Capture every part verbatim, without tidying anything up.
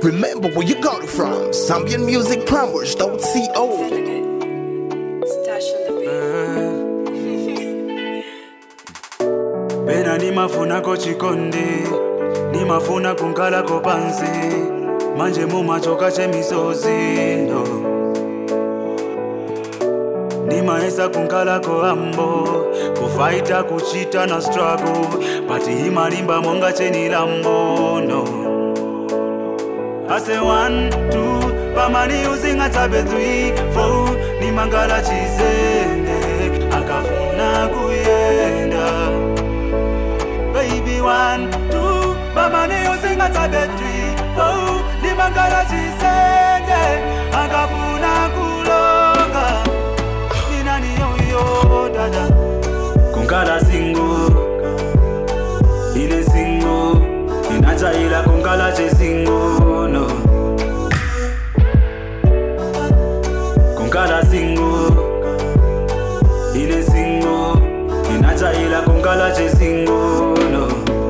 Remember where you got it from. Zambian music promos, don't see oh. Stash on the beat. Bena nimafuna kochikonde, nimafuna kunkala kopansi, manje mumachoka chemisozi no. Nimaesa kunkala ko ambo, kufaita kuchita na struggle, pati himarimba monga cheni lambo no. I say one, two, pamani using a tabe three, four, nimangala chizende, akafuna kuyenda. Baby one, two, pamani using a tabe three, four, nimangala chizende, akafuna kulonga. Ninani yo yo dada, kunkala single, ile single, inacha ila kunkala chisingle. Kunkala single, ile single, inacha ila kunkala che single no.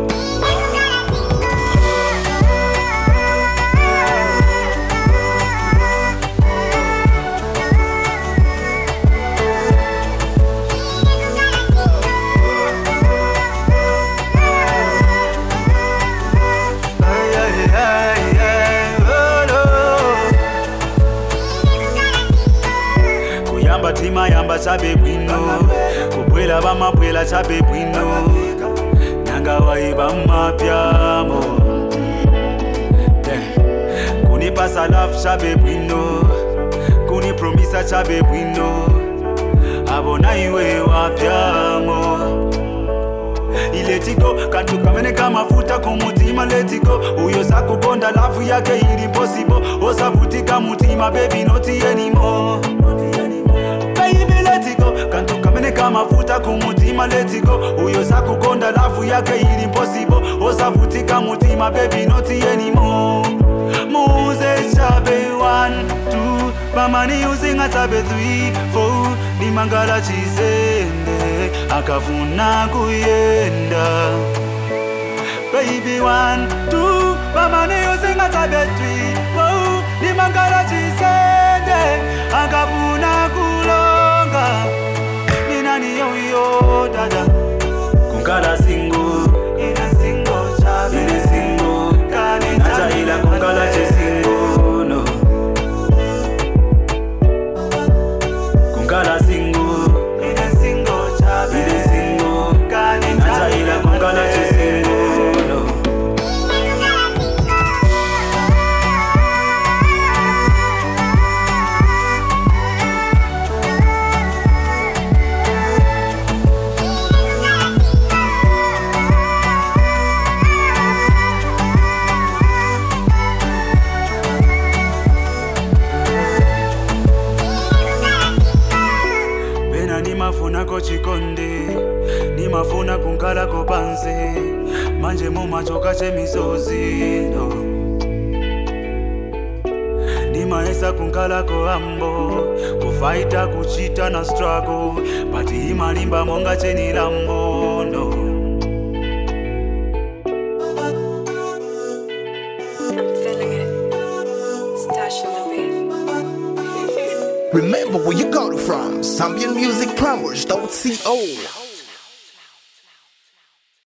Tima yamba chabe bwino, kubwela bamabwela chabe bwino, nyanga waiba mapyamo. Kuni pasa love chabe bwino, kuni promisa chabe bwino, abona iwe wapyamo. Iletiko kantu kamene kama futa kumutima letiko, uyo sakukonda lafu yake ili impossible, osavutika mutima baby not anymore. Kantu kamene kama futa kumutima letiko, uyo sakukonda lafu yake ili impossible, osavutika mutima baby not anymore. Muze chabe one, two, pamani using a tabe three, four, nimangala chizende, akafuna kuyenda. Baby one, two, pamani using a tabe three, four, nimangala chizende, akafuna kulonga. Ninani yo yo dada, kunkala single, ile single chabe, ile single, inacha ila kunkala che single no. Kunkala single, ile single chabe, ile single, inacha ila kunkala che single no. Nimafuna kochikonde, nimafuna kunkala kopansi, manje mumachoka chemisozi no. Nimaesa kunkala ko ambo, kufaita kuchita na struggle, pati himarimba monga cheni lambo no. I'm feeling it. Stash on the beat. Remember where you got it from. Zambian music promos, don't see oh.